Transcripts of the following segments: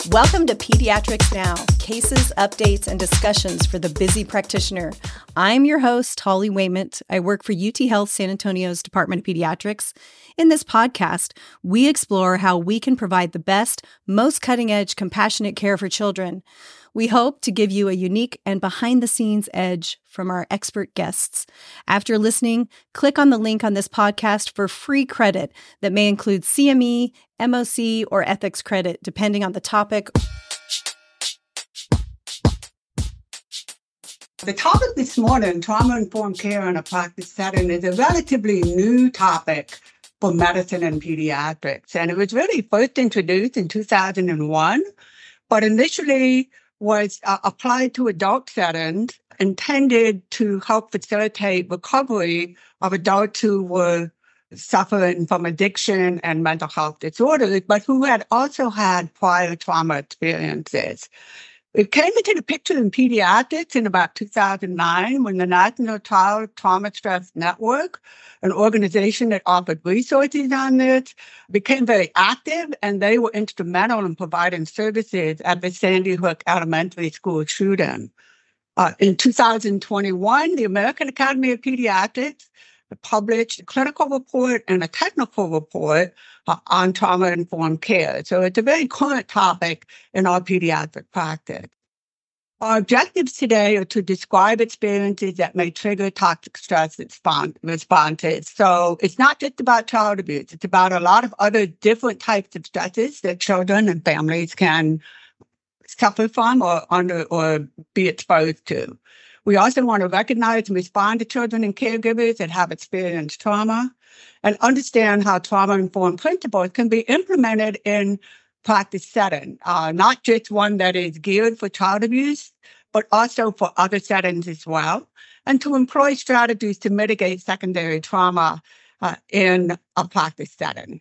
Welcome to Pediatrics Now, cases, updates, and discussions for the busy practitioner. I'm your host, Holly Wayment. I work for UT Health San Antonio's Department of Pediatrics. In this podcast, we explore how we can provide the best, most cutting-edge, compassionate care for children. We hope to give you a unique and behind-the-scenes edge from our expert guests. After listening, click on the link on this podcast for free credit that may include CME, MOC, or ethics credit, depending on the topic. The topic this morning, trauma-informed care in a practice setting, is a relatively new topic for medicine and pediatrics. And it was really first introduced in 2001, but initially was applied to adult settings, intended to help facilitate recovery of adults who were suffering from addiction and mental health disorders, but who had also had prior trauma experiences. It came into the picture in pediatrics in about 2009 when the National Child Trauma Stress Network, an organization that offered resources on this, became very active, and they were instrumental in providing services at the Sandy Hook Elementary School shooting. In 2021, the American Academy of Pediatrics published a clinical report and a technical report on trauma-informed care. So it's a very current topic in our pediatric practice. Our objectives today are to describe experiences that may trigger toxic stress responses. So it's not just about child abuse. It's about a lot of other different types of stresses that children and families can suffer from or be exposed to. We also want to recognize and respond to children and caregivers that have experienced trauma and understand how trauma-informed principles can be implemented in practice setting, not just one that is geared for child abuse, but also for other settings as well, and to employ strategies to mitigate secondary trauma in a practice setting.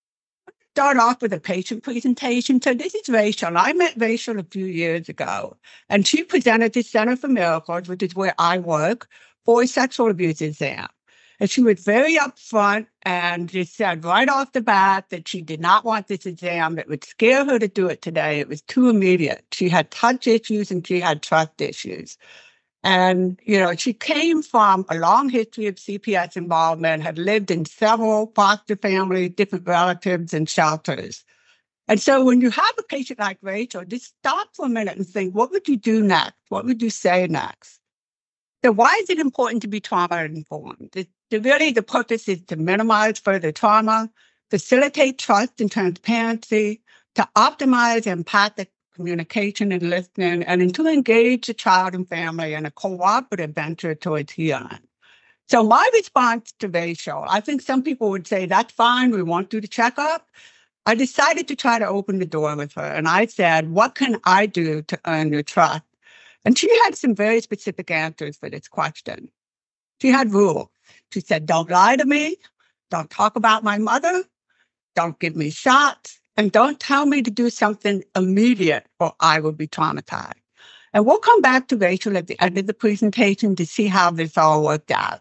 Start off with a patient presentation. So this is Rachel. I met Rachel a few years ago, and she presented to Center for Miracles, which is where I work, for a sexual abuse exam. And she was very upfront and just said right off the bat that she did not want this exam. It would scare her to do it today. It was too immediate. She had touch issues and she had trust issues. And, she came from a long history of CPS involvement, had lived in several foster families, different relatives, and shelters. And so when you have a patient like Rachel, just stop for a minute and think, what would you do next? What would you say next? So why is it important to be trauma-informed? The purpose is to minimize further trauma, facilitate trust and transparency, to optimize empathic communication and listening, and to engage the child and family in a cooperative venture towards healing. So my response to Rachel, I think some people would say, that's fine, we won't do the checkup. I decided to try to open the door with her, and I said, what can I do to earn your trust? And she had some very specific answers for this question. She had rules. She said, don't lie to me, don't talk about my mother, don't give me shots, and don't tell me to do something immediate or I will be traumatized. And we'll come back to Rachel at the end of the presentation to see how this all worked out.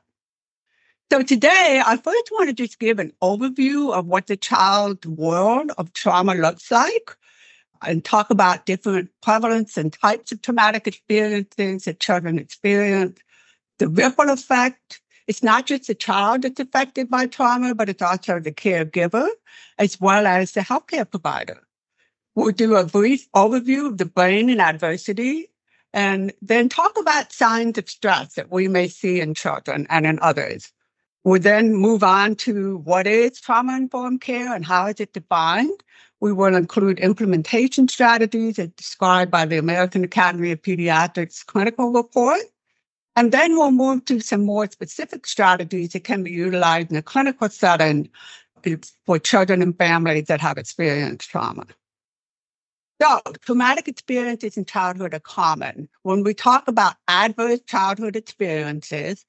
So today, I first want to just give an overview of what the child world of trauma looks like and talk about different prevalence and types of traumatic experiences that children experience, the ripple effect. It's not just the child that's affected by trauma, but it's also the caregiver, as well as the healthcare provider. We'll do a brief overview of the brain in adversity, and then talk about signs of stress that we may see in children and in others. We'll then move on to what is trauma-informed care and how is it defined. We will include implementation strategies as described by the American Academy of Pediatrics clinical report. And then we'll move to some more specific strategies that can be utilized in a clinical setting for children and families that have experienced trauma. So, traumatic experiences in childhood are common. When we talk about adverse childhood experiences,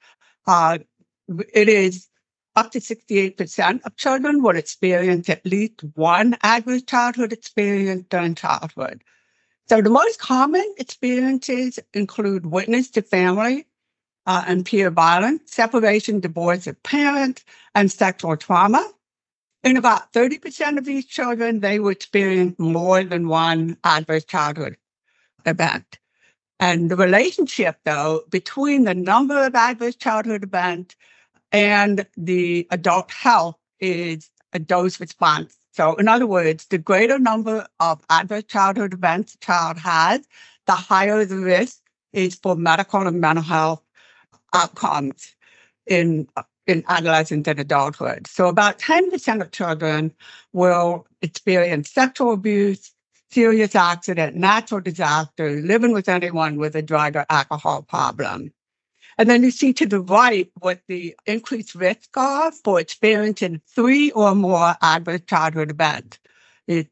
it is up to 68% of children will experience at least one adverse childhood experience during childhood. So the most common experiences include witness to family and peer violence, separation, divorce of parents, and sexual trauma. In about 30% of these children, they would experience more than one adverse childhood event. And the relationship, though, between the number of adverse childhood events and the adult health is a dose response. So in other words, the greater number of adverse childhood events a child has, the higher the risk is for medical and mental health outcomes in adolescence and adulthood. So about 10% of children will experience sexual abuse, serious accident, natural disaster, living with anyone with a drug or alcohol problem. And then you see to the right what the increased risk are for experiencing 3 or more adverse childhood events. It's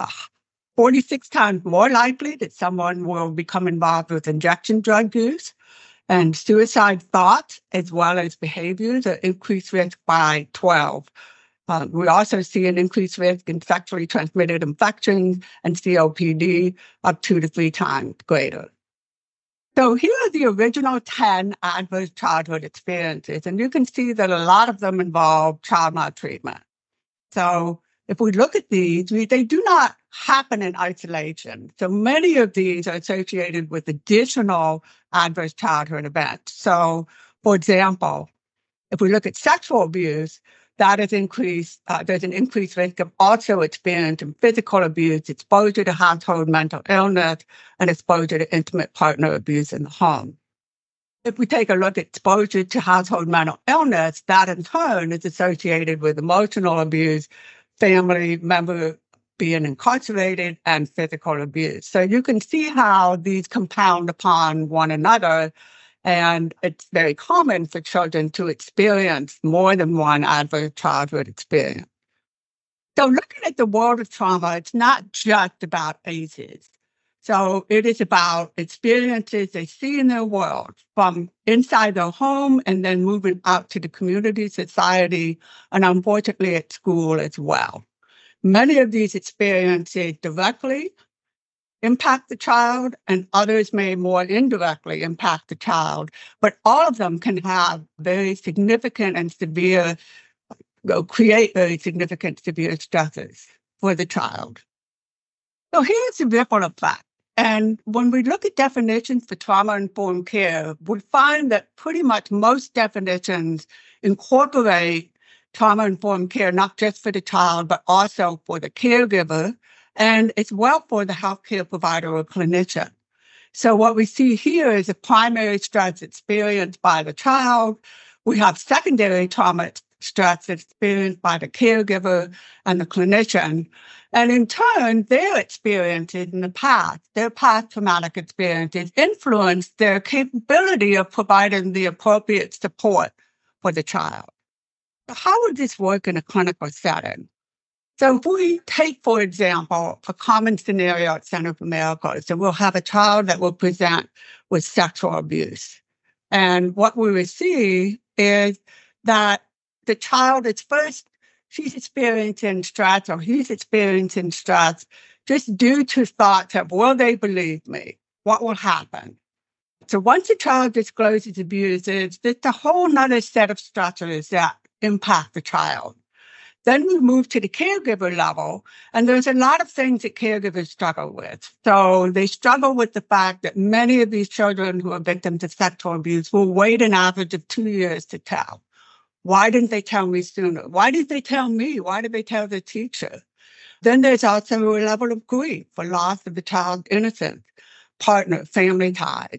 46 times more likely that someone will become involved with injection drug use, and suicide thoughts as well as behaviors are increased risk by 12. We also see an increased risk in sexually transmitted infections and COPD up 2 to 3 times greater. So here are the original 10 adverse childhood experiences, and you can see that a lot of them involve child maltreatment. So if we look at these, they do not happen in isolation. So many of these are associated with additional adverse childhood events. So, for example, if we look at sexual abuse, that is increased. There's an increased risk of also experiencing physical abuse, exposure to household mental illness, and exposure to intimate partner abuse in the home. If we take a look at exposure to household mental illness, that in turn is associated with emotional abuse, family member being incarcerated, and physical abuse. So you can see how these compound upon one another, and it's very common for children to experience more than one adverse childhood experience. So looking at the world of trauma, it's not just about ACEs. So it is about experiences they see in their world from inside their home and then moving out to the community, society, and unfortunately at school as well. Many of these experiences directly impact the child, and others may more indirectly impact the child, but all of them can have very significant and severe, create very significant severe stresses for the child. So here's the ripple effect. And when we look at definitions for trauma-informed care, we find that pretty much most definitions incorporate trauma-informed care, not just for the child, but also for the caregiver, and as well for the healthcare provider or clinician. So what we see here is a primary stress experienced by the child. We have secondary trauma stress experienced by the caregiver and the clinician. And in turn, their experiences in the past, their past traumatic experiences influence their capability of providing the appropriate support for the child. So how would this work in a clinical setting? So if we take, for example, a common scenario at Center for Miracles, so we'll have a child that will present with sexual abuse. And what we will see is that the child is first, she's experiencing stress or he's experiencing stress just due to thoughts of, will they believe me? What will happen? So once the child discloses abuse, there's a whole nother set of stressors that impact the child. Then we move to the caregiver level, and there's a lot of things that caregivers struggle with. So they struggle with the fact that many of these children who are victims of sexual abuse will wait an average of 2 years to tell. Why didn't they tell me sooner? Why did they tell me? Why did they tell the teacher? Then there's also a level of grief for loss of the child's innocence, partner, family ties.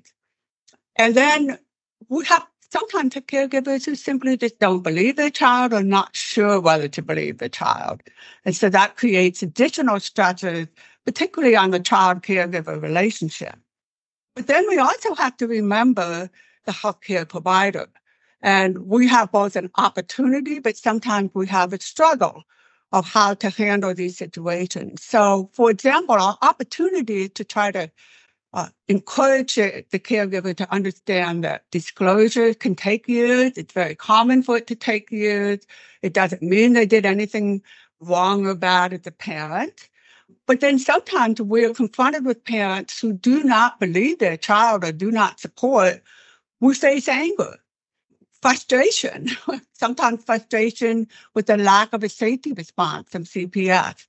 And then we have sometimes caregivers who simply just don't believe their child or not sure whether to believe the child. And so that creates additional stresses, particularly on the child-caregiver relationship. But then we also have to remember the healthcare provider. And we have both an opportunity, but sometimes we have a struggle of how to handle these situations. So, for example, our opportunity is to try to encourage the caregiver to understand that disclosure can take years. It's very common for it to take years. It doesn't mean they did anything wrong or bad as a parent. But then sometimes we're confronted with parents who do not believe their child or do not support. We face anger. frustration, sometimes frustration with the lack of a safety response from CPS.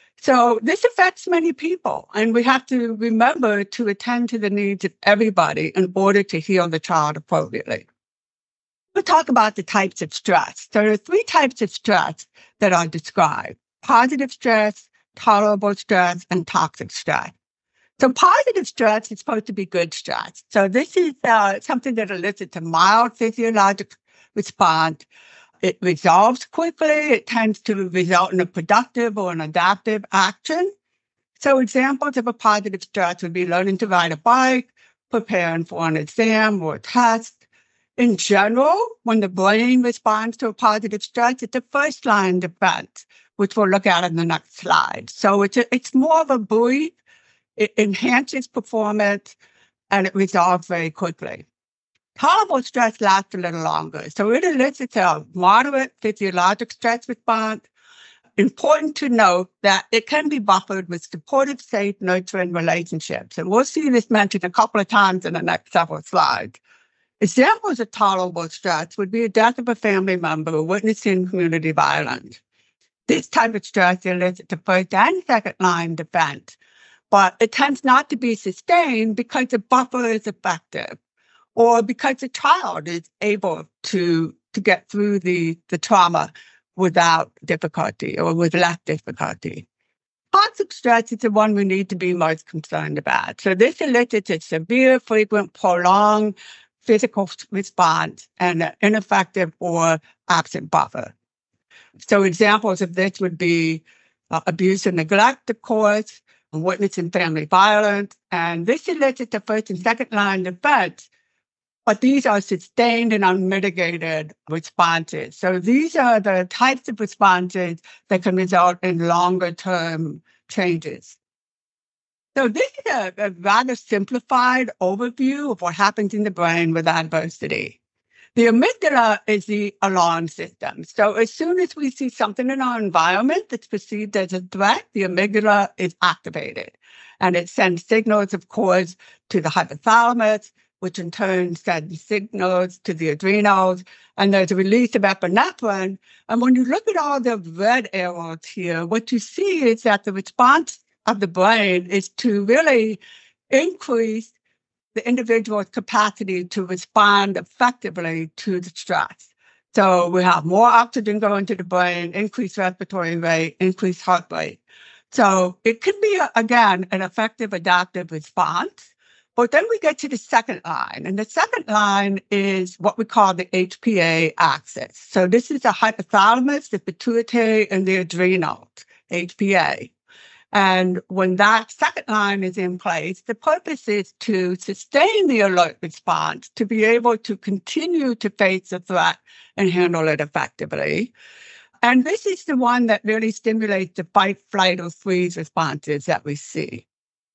So this affects many people, and we have to remember to attend to the needs of everybody in order to heal the child appropriately. We'll talk about the types of stress. So there are 3 types of stress that are described: positive stress, tolerable stress, and toxic stress. So positive stress is supposed to be good stress. So this is something that elicits a mild physiologic response. It resolves quickly. It tends to result in a productive or an adaptive action. So examples of a positive stress would be learning to ride a bike, preparing for an exam or a test. In general, when the brain responds to a positive stress, it's a first-line defense, which we'll look at in the next slide. So it's more of a buoy. It enhances performance, and it resolves very quickly. Tolerable stress lasts a little longer. So it elicits a moderate physiologic stress response. Important to note that it can be buffered with supportive, safe, nurturing relationships. And we'll see this mentioned a couple of times in the next several slides. Examples of tolerable stress would be a death of a family member witnessing community violence. This type of stress elicits a first and second line defense, but it tends not to be sustained because the buffer is effective, or because the child is able to get through the trauma without difficulty or with less difficulty. Toxic stress is the one we need to be most concerned about. So this elicits a severe, frequent, prolonged physical response and an ineffective or absent buffer. So examples of this would be abuse and neglect, of course, witnessing family violence, and this elicits a first and second line defense. But these are sustained and unmitigated responses. So these are the types of responses that can result in longer-term changes. So this is a rather simplified overview of what happens in the brain with adversity. The amygdala is the alarm system. So as soon as we see something in our environment that's perceived as a threat, the amygdala is activated. And it sends signals, of course, to the hypothalamus, which in turn sends signals to the adrenals, and there's a release of epinephrine. And when you look at all the red arrows here, what you see is that the response of the brain is to really increase the individual's capacity to respond effectively to the stress. So we have more oxygen going to the brain, increased respiratory rate, increased heart rate. So it can be, again, an effective adaptive response. But then we get to the second line, and the second line is what we call the HPA axis. So this is the hypothalamus, the pituitary, and the adrenals, HPA. And when that second line is in place, the purpose is to sustain the alert response, to be able to continue to face the threat and handle it effectively. And this is the one that really stimulates the fight, flight, or freeze responses that we see.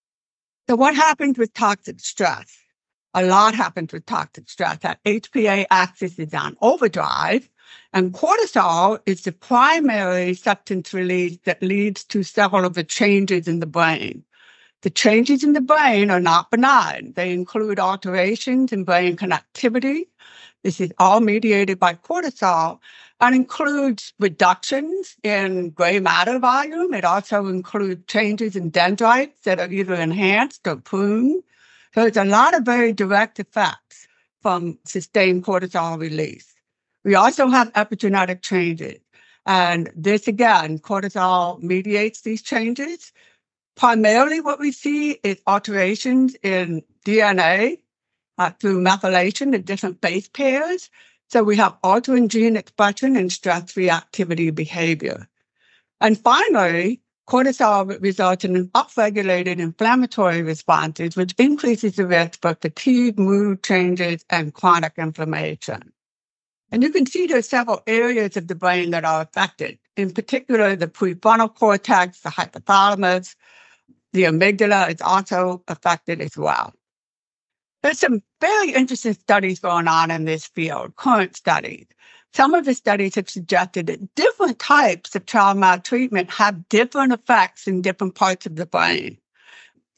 So what happens with toxic stress? A lot happens with toxic stress. That HPA axis is on overdrive, and cortisol is the primary substance release that leads to several of the changes in the brain. The changes in the brain are not benign. They include alterations in brain connectivity. This is all mediated by cortisol and includes reductions in gray matter volume. It also includes changes in dendrites that are either enhanced or pruned. So it's a lot of very direct effects from sustained cortisol release. We also have epigenetic changes. And this, again, cortisol mediates these changes. Primarily what we see is alterations in DNA through methylation of different base pairs. So we have altering gene expression and stress reactivity behavior. And finally, cortisol results in upregulated inflammatory responses, which increases the risk for fatigue, mood changes, and chronic inflammation. And you can see there's several areas of the brain that are affected, in particular the prefrontal cortex, the hypothalamus, the amygdala is also affected as well. There's some very interesting studies going on in this field, current studies. Some of the studies have suggested that different types of child maltreatment have different effects in different parts of the brain.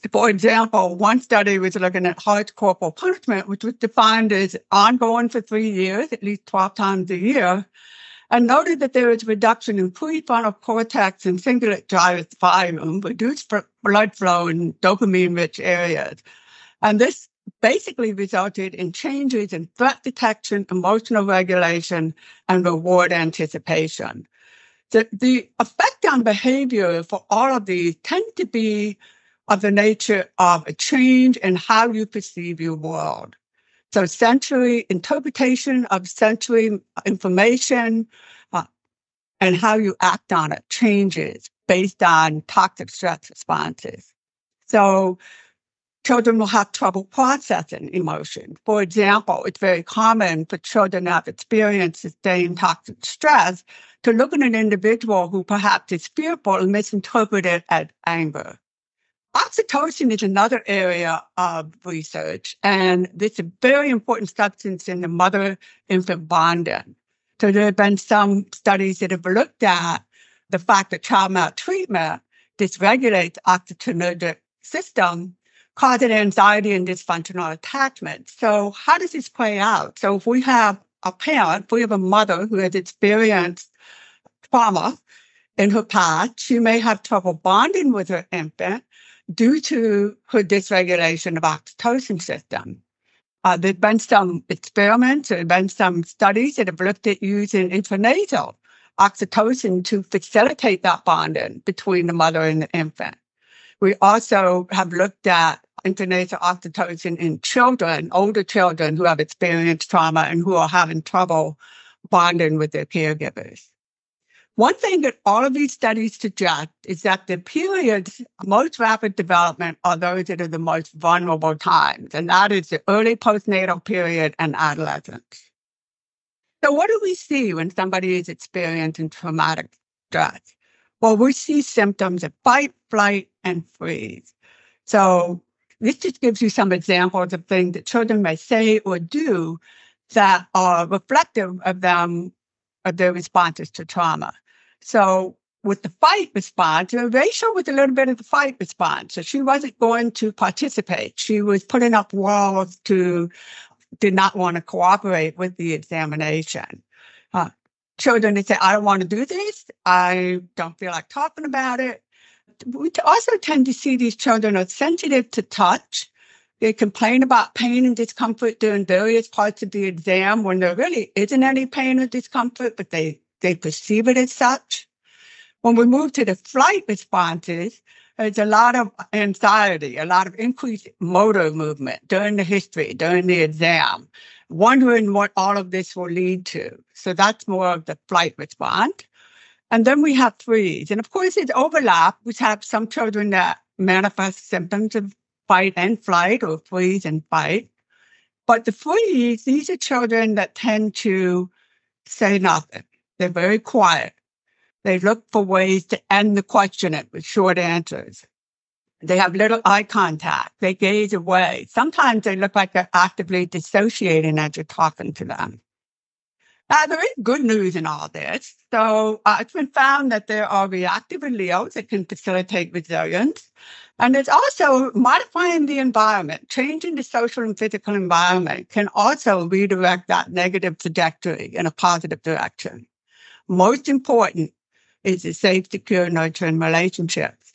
For example, one study was looking at harsh corporal punishment, which was defined as ongoing for 3 years, at least 12 times a year, and noted that there was reduction in prefrontal cortex and cingulate gyrus volume, reduced blood flow in dopamine-rich areas. And this basically resulted in changes in threat detection, emotional regulation, and reward anticipation. The effect on behavior for all of these tend to be of the nature of a change in how you perceive your world. So sensory interpretation of sensory information and how you act on it changes based on toxic stress responses. So children will have trouble processing emotion. For example, it's very common for children that have experienced sustained toxic stress to look at an individual who perhaps is fearful and misinterpret it as anger. Oxytocin is another area of research, and this is a very important substance in the mother-infant bonding. So there have been some studies that have looked at the fact that child maltreatment dysregulates the oxytocinergic system, causing anxiety and dysfunctional attachment. So how does this play out? So if we have a mother who has experienced trauma in her past, she may have trouble bonding with her infant due to her dysregulation of oxytocin system. There've been some experiments, there have been some studies that have looked at using intranasal oxytocin to facilitate that bonding between the mother and the infant. We also have looked at intranasal oxytocin in children, older children who have experienced trauma and who are having trouble bonding with their caregivers. One thing that all of these studies suggest is that the periods of most rapid development are those that are the most vulnerable times, and that is the early postnatal period and adolescence. So what do we see when somebody is experiencing traumatic stress? Well, we see symptoms of fight, flight, and freeze. So this just gives you some examples of things that children may say or do that are reflective of their responses to trauma. So with the fight response, Rachel was a little bit of the fight response. So she wasn't going to participate. She was putting up walls did not want to cooperate with the examination. Children that say, I don't want to do this. I don't feel like talking about it. We also tend to see these children are sensitive to touch. They complain about pain and discomfort during various parts of the exam when there really isn't any pain or discomfort, but they perceive it as such. When we move to the flight responses, there's a lot of anxiety, a lot of increased motor movement during the exam, wondering what all of this will lead to. So that's more of the flight response. And then we have freeze. And of course, it's overlap. We have some children that manifest symptoms of fight and flight or freeze and fight. But the freeze, these are children that tend to say nothing. They're very quiet. They look for ways to end the questioning with short answers. They have little eye contact. They gaze away. Sometimes they look like they're actively dissociating as you're talking to them. Now, there is good news in all this. So it's been found that there are reactive alleles that can facilitate resilience. And it's also modifying the environment, changing the social and physical environment can also redirect that negative trajectory in a positive direction. Most important is the safe, secure, nurturing relationships.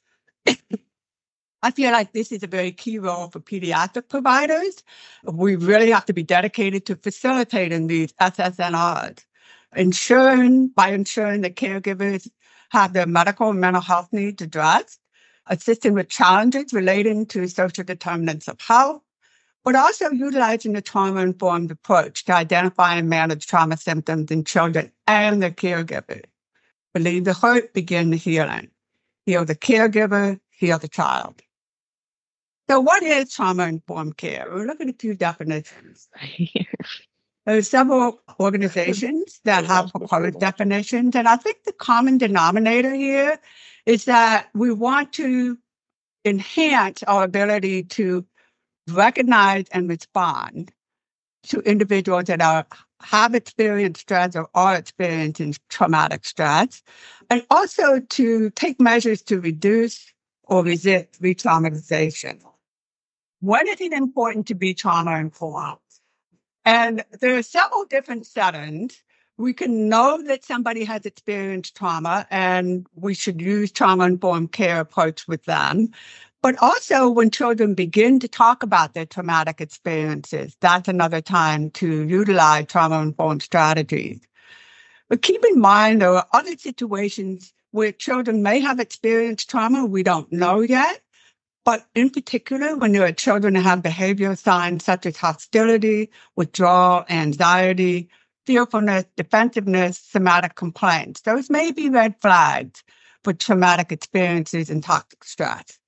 I feel like this is a very key role for pediatric providers. We really have to be dedicated to facilitating these SSNRs, ensuring that caregivers have their medical and mental health needs addressed, assisting with challenges relating to social determinants of health, but also utilizing the trauma-informed approach to identify and manage trauma symptoms in children and their caregivers. Believe the hurt, begin the healing. Heal the caregiver, heal the child. So what is trauma-informed care? We're looking at a few definitions. There are several organizations that have proposed definitions, and I think the common denominator here is that we want to enhance our ability to recognize and respond to individuals that have experienced stress or are experiencing traumatic stress, and also to take measures to reduce or resist re-traumatization. When is it important to be trauma-informed? And there are several different settings. We can know that somebody has experienced trauma, and we should use trauma-informed care approach with them. But also when children begin to talk about their traumatic experiences, that's another time to utilize trauma-informed strategies. But keep in mind, there are other situations where children may have experienced trauma we don't know yet. But in particular, when there are children who have behavioral signs such as hostility, withdrawal, anxiety, fearfulness, defensiveness, somatic complaints, those may be red flags for traumatic experiences and toxic stress.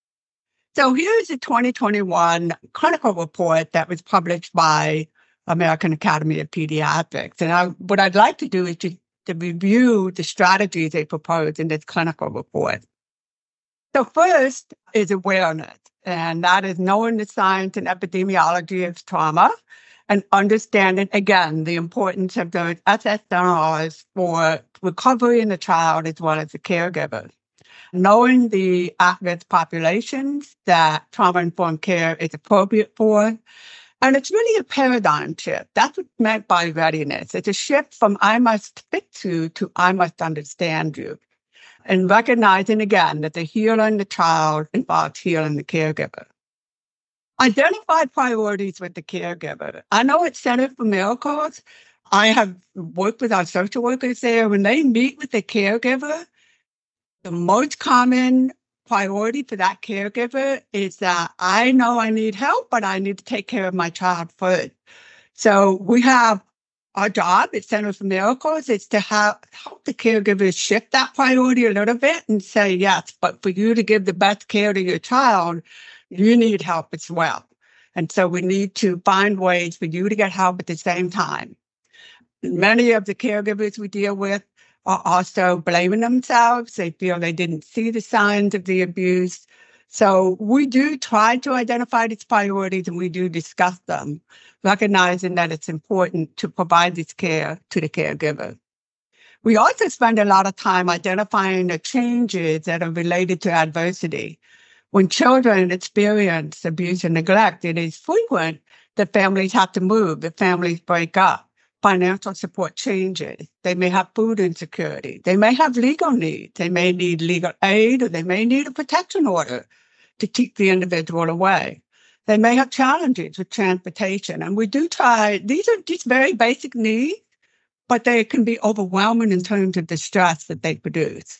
So here's a 2021 clinical report that was published by American Academy of Pediatrics. And what I'd like to do is to review the strategies they propose in this clinical report. So first is awareness, and that is knowing the science and epidemiology of trauma and understanding, again, the importance of those SSRIs for recovery in the child as well as the caregiver. Knowing the at-risk populations that trauma-informed care is appropriate for. And it's really a paradigm shift. That's what's meant by readiness. It's a shift from I must fix you to I must understand you. And recognizing, again, that the healing the child involves healing the caregiver. Identify priorities with the caregiver. I know at Center for Miracles, I have worked with our social workers there. When they meet with the caregiver, the most common priority for that caregiver is that I know I need help, but I need to take care of my child first. So we have our job at Center for Miracles is to help the caregivers shift that priority a little bit and say, yes, but for you to give the best care to your child, you need help as well. And so we need to find ways for you to get help at the same time. Many of the caregivers we deal with are also blaming themselves. They feel they didn't see the signs of the abuse. So we do try to identify these priorities and we do discuss them, recognizing that it's important to provide this care to the caregiver. We also spend a lot of time identifying the changes that are related to adversity. When children experience abuse and neglect, it is frequent that families have to move, that families break up. Financial support changes. They may have food insecurity. They may have legal needs. They may need legal aid, or they may need a protection order to keep the individual away. They may have challenges with transportation. And we do try, these are just very basic needs, but they can be overwhelming in terms of the stress that they produce.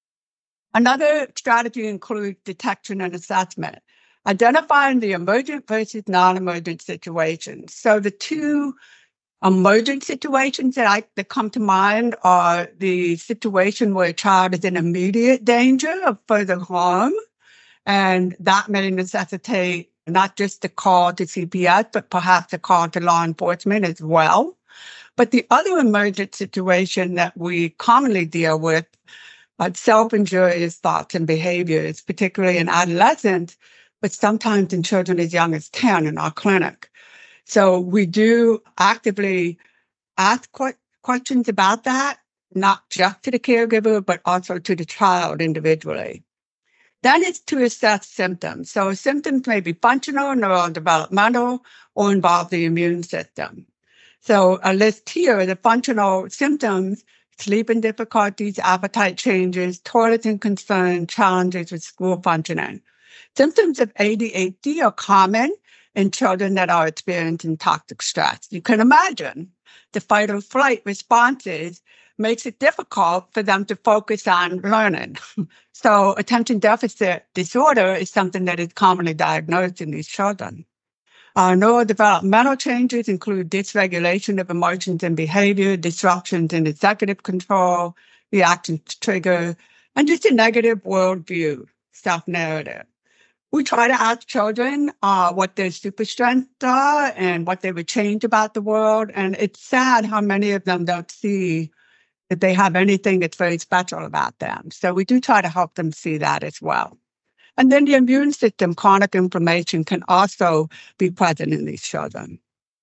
Another strategy includes detection and assessment, identifying the emergent versus non-emergent situations. So the two emergent situations that come to mind are the situation where a child is in immediate danger of further harm, and that may necessitate not just a call to CPS, but perhaps a call to law enforcement as well. But the other emergent situation that we commonly deal with are self-injurious thoughts and behaviors, particularly in adolescents, but sometimes in children as young as 10 in our clinic. So we do actively ask questions about that, not just to the caregiver, but also to the child individually. Then it's to assess symptoms. So symptoms may be functional, neurodevelopmental, or involve the immune system. So a list here, the functional symptoms: sleeping difficulties, appetite changes, toileting concern, challenges with school functioning. Symptoms of ADHD are common in children that are experiencing toxic stress. You can imagine the fight or flight responses makes it difficult for them to focus on learning. So attention deficit disorder is something that is commonly diagnosed in these children. Neurodevelopmental changes include dysregulation of emotions and behavior, disruptions in executive control, reactions to trigger, and just a negative worldview, self-narrative. We try to ask children what their super strengths are and what they would change about the world. And it's sad how many of them don't see that they have anything that's very special about them. So we do try to help them see that as well. And then the immune system, chronic inflammation can also be present in these children.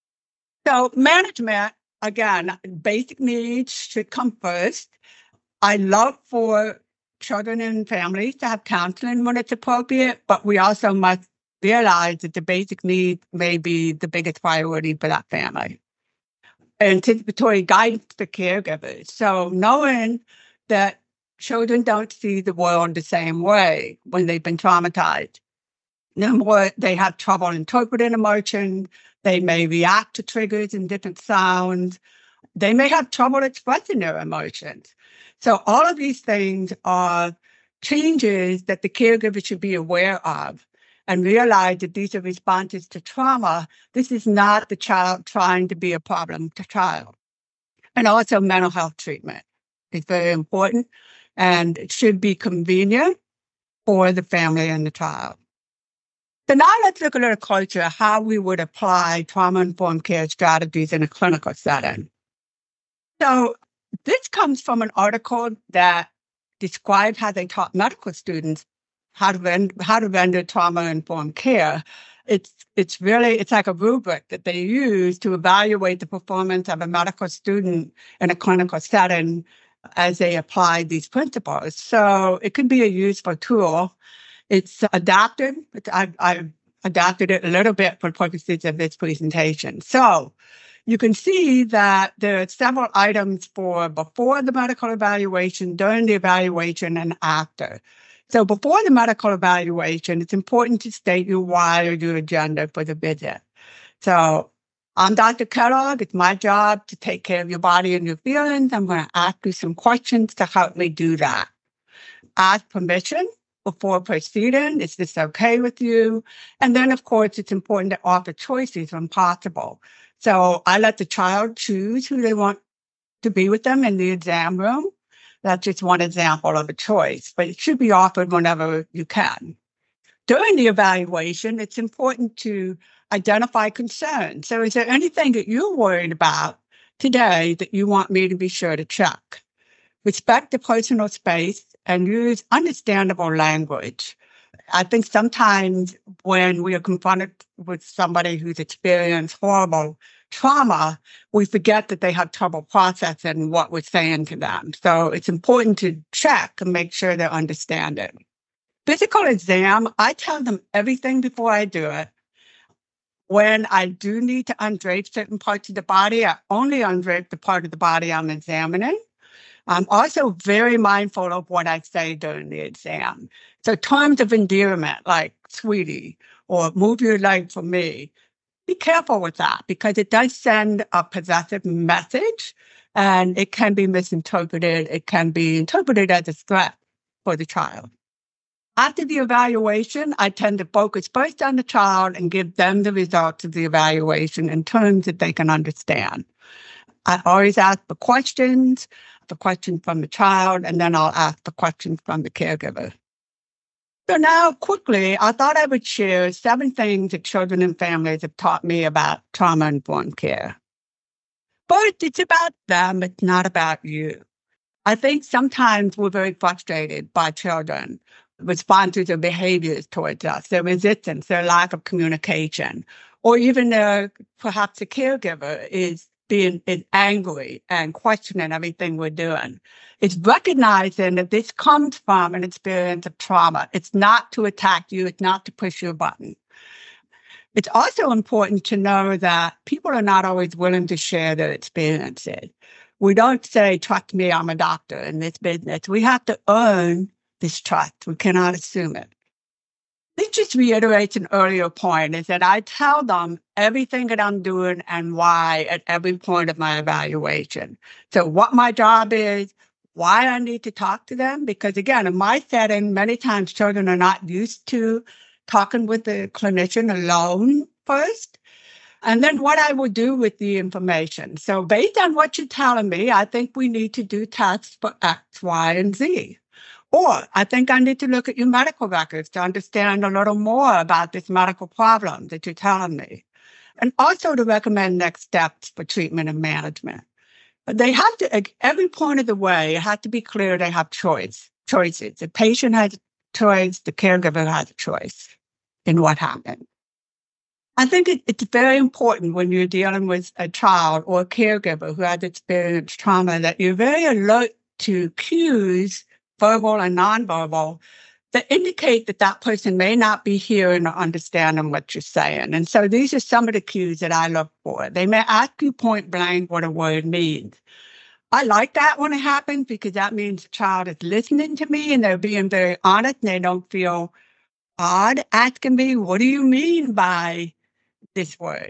So management, again, basic needs should come first. I love for children and families to have counseling when it's appropriate, but we also must realize that the basic needs may be the biggest priority for that family. Anticipatory guidance for caregivers. So knowing that children don't see the world the same way when they've been traumatized. Number one, they have trouble interpreting emotion. They may react to triggers and different sounds. They may have trouble expressing their emotions. So all of these things are changes that the caregiver should be aware of and realize that these are responses to trauma. This is not the child trying to be a problem to child. And also mental health treatment is very important, and it should be convenient for the family and the child. So now let's look a little closer at how we would apply trauma-informed care strategies in a clinical setting. So this comes from an article that described how they taught medical students how to render trauma-informed care. It's like a rubric that they use to evaluate the performance of a medical student in a clinical setting as they apply these principles. So it can be a useful tool. It's adapted. I've adapted it a little bit for purposes of this presentation. So you can see that there are several items for before the medical evaluation, during the evaluation, and after. So before the medical evaluation, it's important to state your why or your agenda for the visit. So I'm Dr. Kellogg. It's my job to take care of your body and your feelings. I'm going to ask you some questions to help me do that. Ask permission before proceeding. Is this okay with you? And then, of course, it's important to offer choices when possible. So I let the child choose who they want to be with them in the exam room. That's just one example of a choice, but it should be offered whenever you can. During the evaluation, it's important to identify concerns. So is there anything that you're worried about today that you want me to be sure to check? Respect the personal space and use understandable language. I think sometimes when we are confronted with somebody who's experienced horrible trauma, we forget that they have trouble processing what we're saying to them. So it's important to check and make sure they're understanding. Physical exam, I tell them everything before I do it. When I do need to undrape certain parts of the body, I only undrape the part of the body I'm examining. I'm also very mindful of what I say during the exam. So terms of endearment, like sweetie, or move your leg for me, be careful with that because it does send a possessive message and it can be misinterpreted. It can be interpreted as a threat for the child. After the evaluation, I tend to focus first on the child and give them the results of the evaluation in terms that they can understand. I always ask for questions, the question from the child, and then I'll ask the questions from the caregiver. So now, quickly, I thought I would share 7 things that children and families have taught me about trauma-informed care. First, it's about them. It's not about you. I think sometimes we're very frustrated by children, responses or behaviors towards us, their resistance, their lack of communication, or even perhaps the caregiver is angry and questioning everything we're doing. It's recognizing that this comes from an experience of trauma. It's not to attack you. It's not to push your button. It's also important to know that people are not always willing to share their experiences. We don't say, trust me, I'm a doctor in this business. We have to earn this trust. We cannot assume it. This just reiterates an earlier point, is that I tell them everything that I'm doing and why at every point of my evaluation. So what my job is, why I need to talk to them, because again, in my setting, many times children are not used to talking with the clinician alone first, and then what I will do with the information. So based on what you're telling me, I think we need to do tests for X, Y, and Z. Or I think I need to look at your medical records to understand a little more about this medical problem that you're telling me. And also to recommend next steps for treatment and management. But they have to, at every point of the way, it has to be clear they have choices. The patient has a choice, the caregiver has a choice in what happened. I think it's very important when you're dealing with a child or a caregiver who has experienced trauma that you're very alert to cues verbal and nonverbal, that indicate that that person may not be hearing or understanding what you're saying. And so these are some of the cues that I look for. They may ask you point blank what a word means. I like that when it happens because that means the child is listening to me and they're being very honest and they don't feel odd asking me, what do you mean by this word?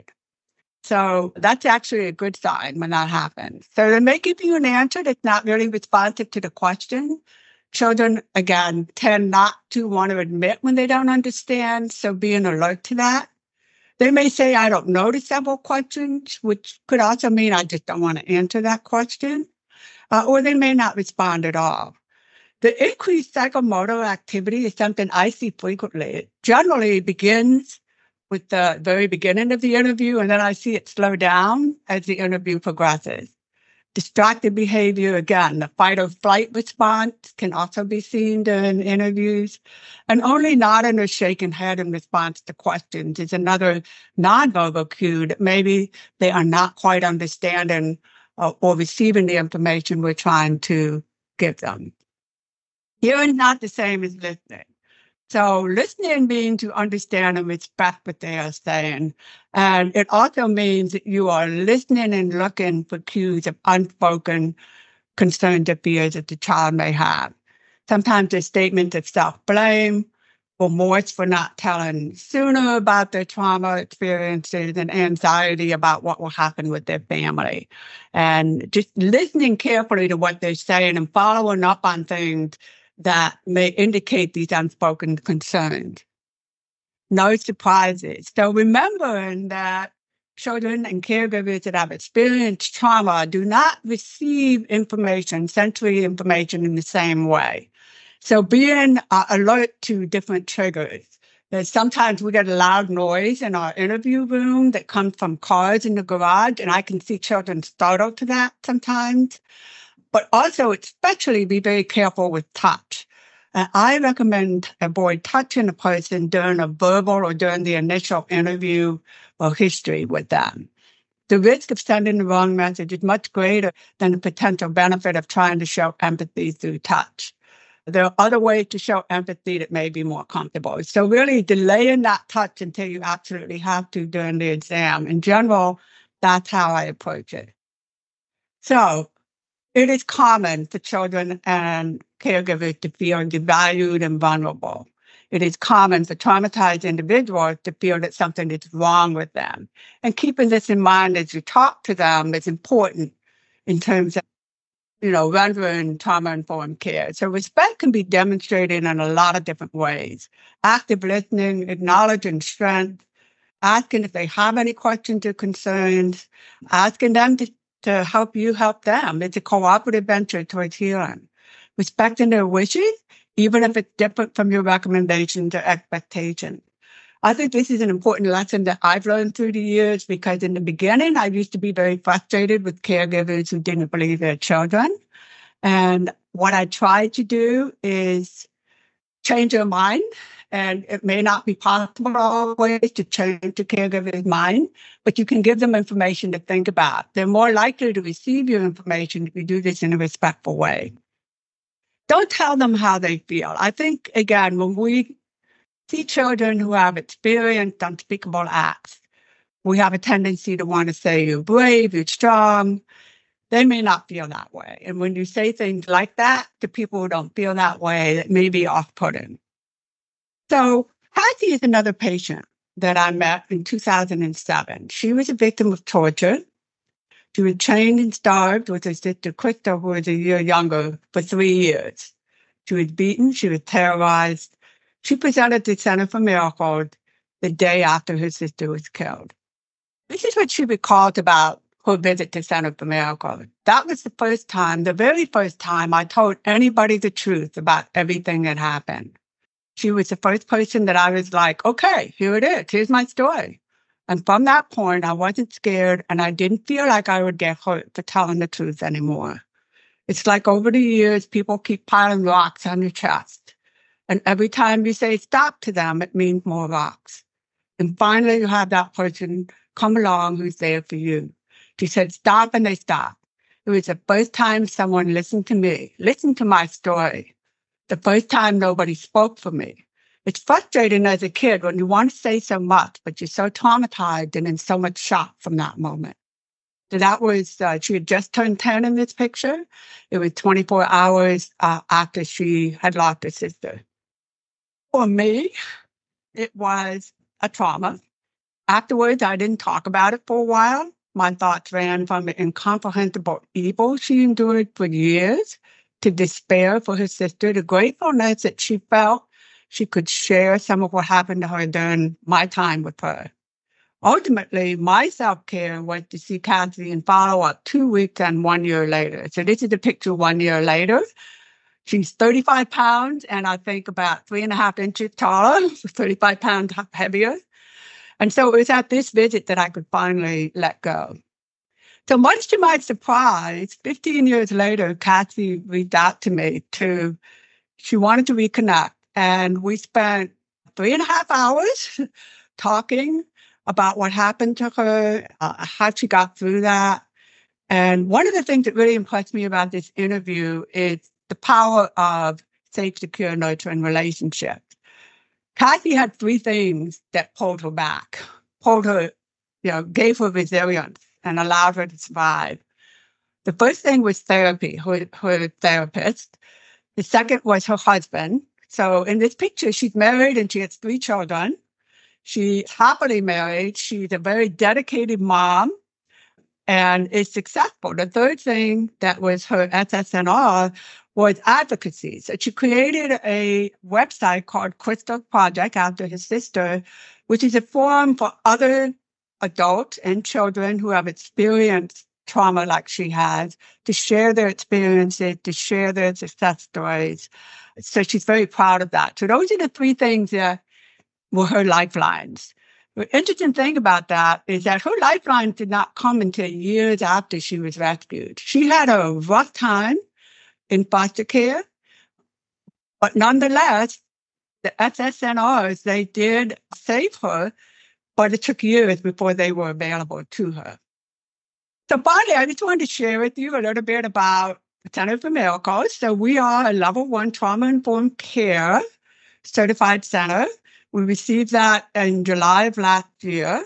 So that's actually a good sign when that happens. So they may give you an answer that's not really responsive to the question. Children, again, tend not to want to admit when they don't understand, so being alert to that. They may say, I don't know the several questions, which could also mean I just don't want to answer that question, or they may not respond at all. The increased psychomotor activity is something I see frequently. It generally begins with the very beginning of the interview, and then I see it slow down as the interview progresses. Distracted behavior, again, the fight or flight response can also be seen during interviews. And only nodding or shaking head in response to questions is another nonverbal cue that maybe they are not quite understanding or receiving the information we're trying to give them. Hearing is not the same as listening. So listening means you understand and respect what they are saying. And it also means that you are listening and looking for cues of unspoken concerns or fears that the child may have. Sometimes there's statements of self-blame, remorse for not telling sooner about their trauma experiences, and anxiety about what will happen with their family. And just listening carefully to what they're saying and following up on things that may indicate these unspoken concerns. No surprises. So remembering that children and caregivers that have experienced trauma do not receive information, sensory information in the same way. So being alert to different triggers. That sometimes we get a loud noise in our interview room that comes from cars in the garage, and I can see children startled to that sometimes. But also, especially be very careful with touch. I recommend avoid touching a person during a verbal or during the initial interview or history with them. The risk of sending the wrong message is much greater than the potential benefit of trying to show empathy through touch. There are other ways to show empathy that may be more comfortable. So really delaying that touch until you absolutely have to during the exam. In general, that's how I approach it. So it is common for children and caregivers to feel devalued and vulnerable. It is common for traumatized individuals to feel that something is wrong with them. And keeping this in mind as you talk to them is important in terms of, rendering trauma-informed care. So respect can be demonstrated in a lot of different ways. Active listening, acknowledging strength, asking if they have any questions or concerns, asking them to help you help them. It's a cooperative venture towards healing. Respecting their wishes, even if it's different from your recommendations or expectations. I think this is an important lesson that I've learned through the years because in the beginning, I used to be very frustrated with caregivers who didn't believe their children. And what I tried to do is change their mind. And it may not be possible always to change the caregiver's mind, but you can give them information to think about. They're more likely to receive your information if you do this in a respectful way. Don't tell them how they feel. I think, again, when we see children who have experienced unspeakable acts, we have a tendency to want to say, you're brave, you're strong. They may not feel that way. And when you say things like that to people who don't feel that way, it may be off-putting. So Hattie is another patient that I met in 2007. She was a victim of torture. She was chained and starved with her sister Krista, who was a year younger, for 3 years. She was beaten. She was terrorized. She presented to Center for Miracles the day after her sister was killed. This is what she recalled about her visit to Center for Miracles. That was the very first time I told anybody the truth about everything that happened. She was the first person that I was like, okay, here it is. Here's my story. And from that point, I wasn't scared and I didn't feel like I would get hurt for telling the truth anymore. It's like over the years, people keep piling rocks on your chest. And every time you say stop to them, it means more rocks. And finally, you have that person come along who's there for you. She said, stop, and they stopped. It was the first time someone listened to me, listened to my story. The first time nobody spoke for me. It's frustrating as a kid when you want to say so much, but you're so traumatized and in so much shock from that moment. So that was, she had just turned 10 in this picture. It was 24 hours after she had lost her sister. For me, it was a trauma. Afterwards, I didn't talk about it for a while. My thoughts ran from the incomprehensible evil she endured for years to despair for her sister, to gratefulness that she felt she could share some of what happened to her during my time with her. Ultimately, my self-care was to see Kathy and follow up 2 weeks and 1 year later. So this is a picture 1 year later. She's 35 pounds and I think about 3.5 inches taller, 35 pounds heavier. And so it was at this visit that I could finally let go. So much to my surprise, 15 years later, Kathy reached out to me she wanted to reconnect. And we spent 3.5 hours talking about what happened to her, how she got through that. And one of the things that really impressed me about this interview is the power of safe, secure, nurturing relationships. Kathy had 3 things that pulled her back, gave her resilience and allowed her to survive. The first thing was therapy, her therapist. The second was her husband. So in this picture, she's married and she has 3 children. She's happily married. She's a very dedicated mom and is successful. The third thing that was her SSNR was advocacy. So she created a website called Crystal Project after his sister, which is a forum for other adults and children who have experienced trauma like she has, to share their experiences, to share their success stories. So she's very proud of that. So those are the 3 things that were her lifelines. The interesting thing about that is that her lifeline did not come until years after she was rescued. She had a rough time in foster care, but nonetheless, the SSNRs, they did save her, but it took years before they were available to her. So finally, I just wanted to share with you a little bit about Center for Miracles. So we are a level 1 trauma-informed care certified center. We received that in July of last year.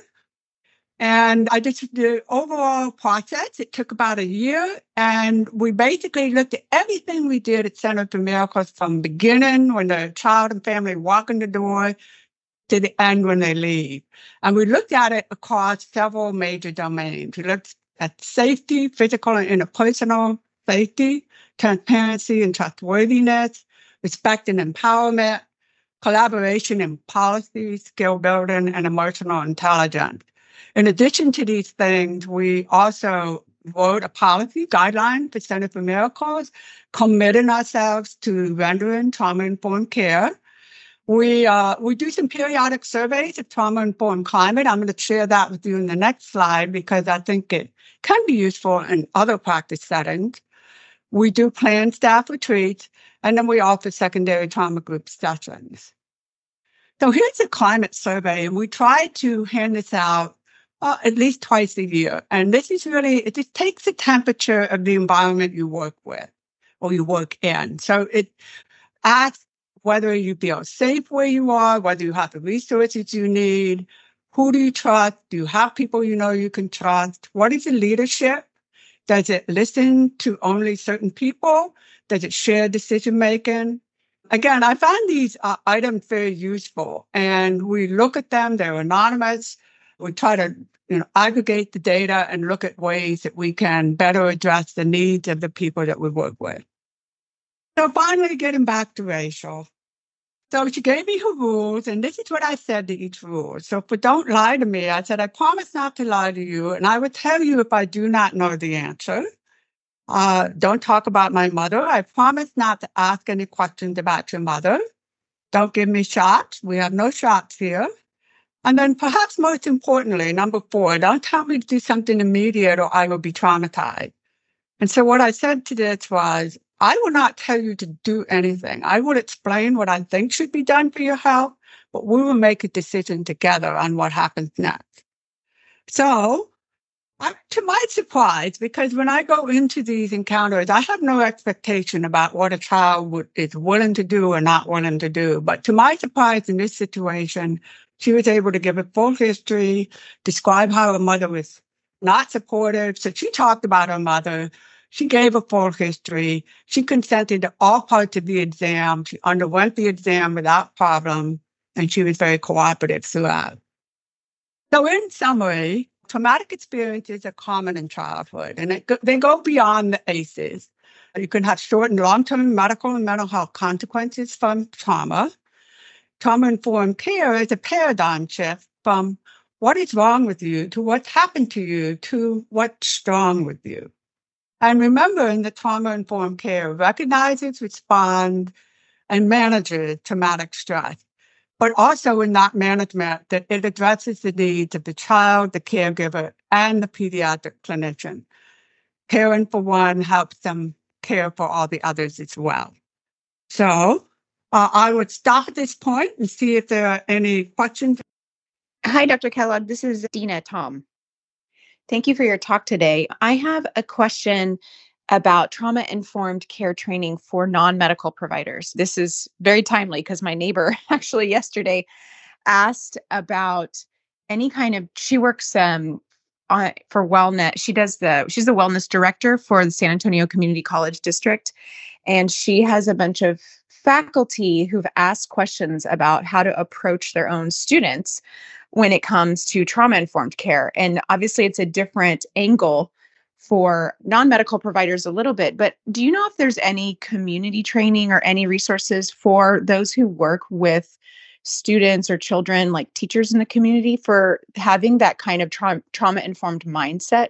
And the overall process, it took about a year. And we basically looked at everything we did at Center for Miracles from the beginning, when the child and family walk in the door, to the end when they leave. And we looked at it across several major domains. We looked at safety, physical and interpersonal safety, transparency and trustworthiness, respect and empowerment, collaboration and policy, skill building, and emotional intelligence. In addition to these things, we also wrote a policy guideline for Center for Miracles, committing ourselves to rendering trauma-informed care. We do some periodic surveys of trauma-informed climate. I'm going to share that with you in the next slide because I think it can be useful in other practice settings. We do planned staff retreats, and then we offer secondary trauma group sessions. So here's a climate survey, and we try to hand this out at least twice a year. And this is it just takes the temperature of the environment you work with or you work in. So it asks whether you feel safe where you are, whether you have the resources you need, who do you trust, do you have people you know you can trust, what is the leadership? Does it listen to only certain people? Does it share decision-making? Again, I found these items very useful, and we look at them. They're anonymous. We try to aggregate the data and look at ways that we can better address the needs of the people that we work with. So finally, getting back to Rachel. So she gave me her rules, and this is what I said to each rule. So for don't lie to me, I said, I promise not to lie to you, and I would tell you if I do not know the answer. Don't talk about my mother. I promise not to ask any questions about your mother. Don't give me shots. We have no shots here. And then perhaps most importantly, number 4, don't tell me to do something immediate or I will be traumatized. And so what I said to this was, I will not tell you to do anything. I will explain what I think should be done for your health, but we will make a decision together on what happens next. So To my surprise, because when I go into these encounters, I have no expectation about what a child is willing to do or not willing to do. But to my surprise, in this situation, she was able to give a full history, describe how her mother was not supportive. So she talked about her mother. She gave a full history. She consented to all parts of the exam. She underwent the exam without problem, and she was very cooperative throughout. So in summary, traumatic experiences are common in childhood, and they go beyond the ACEs. You can have short and long-term medical and mental health consequences from trauma. Trauma-informed care is a paradigm shift from what is wrong with you to what's happened to you to what's strong with you. And remember, in the trauma-informed care, recognizes, responds, and manages traumatic stress. But also in that management, that it addresses the needs of the child, the caregiver, and the pediatric clinician. Caring for one helps them care for all the others as well. So I would stop at this point and see if there are any questions. Hi, Dr. Kellogg. This is Dina Tom. Thank you for your talk today. I have a question about trauma-informed care training for non-medical providers. This is very timely because my neighbor actually yesterday asked about any kind of, she works for wellness. She's the wellness director for the San Antonio Community College District. And she has a bunch of faculty who've asked questions about how to approach their own students when it comes to trauma-informed care. And obviously it's a different angle for non-medical providers a little bit, but do you know if there's any community training or any resources for those who work with students or children, like teachers in the community, for having that kind of trauma-informed mindset?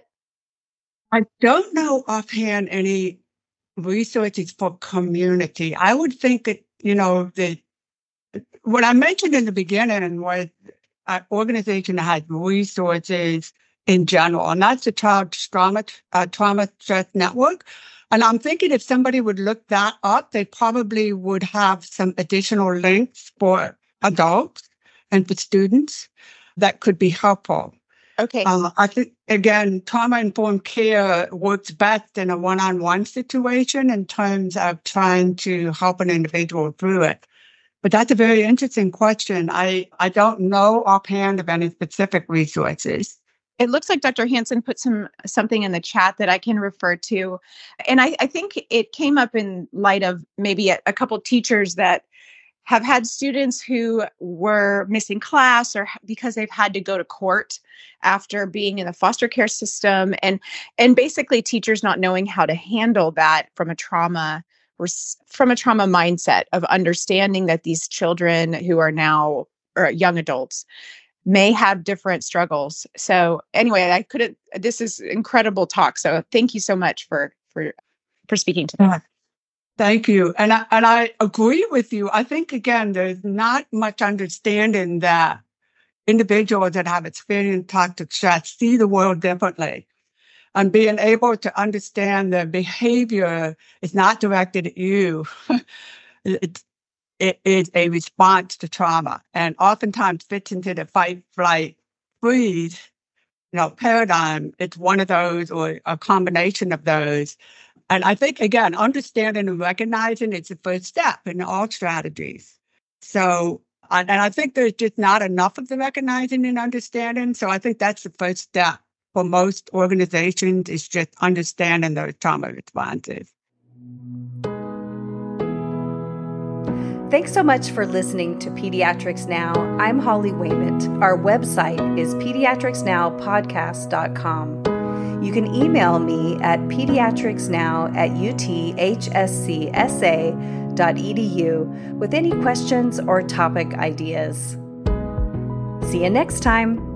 I don't know offhand any resources for community. I would think that, that what I mentioned in the beginning was an organization that has resources in general, and that's the Child Trauma Stress Network. And I'm thinking if somebody would look that up, they probably would have some additional links for adults and for students that could be helpful. Okay. I think, again, trauma-informed care works best in a one-on-one situation in terms of trying to help an individual through it. But that's a very interesting question. I don't know offhand of any specific resources. It looks like Dr. Hansen put something in the chat that I can refer to. And I think it came up in light of maybe a couple teachers that have had students who were missing class or because they've had to go to court after being in the foster care system, and basically teachers not knowing how to handle that from a trauma mindset of understanding that these children who are now young adults may have different struggles. So anyway, this is incredible talk. So thank you so much for speaking to that. Thank you. And I agree with you. I think, again, there's not much understanding that individuals that have experienced toxic stress see the world differently. And being able to understand the behavior is not directed at you. It is a response to trauma, and oftentimes fits into the fight, flight, freeze, paradigm. It's one of those or a combination of those. And I think, again, understanding and recognizing it's the first step in all strategies. So, and I think there's just not enough of the recognizing and understanding. So I think that's the first step for most organizations, is just understanding those trauma responses. Thanks so much for listening to Pediatrics Now. I'm Holly Wayment. Our website is pediatricsnowpodcast.com. You can email me at pediatricsnow@uthscsa.edu with any questions or topic ideas. See you next time.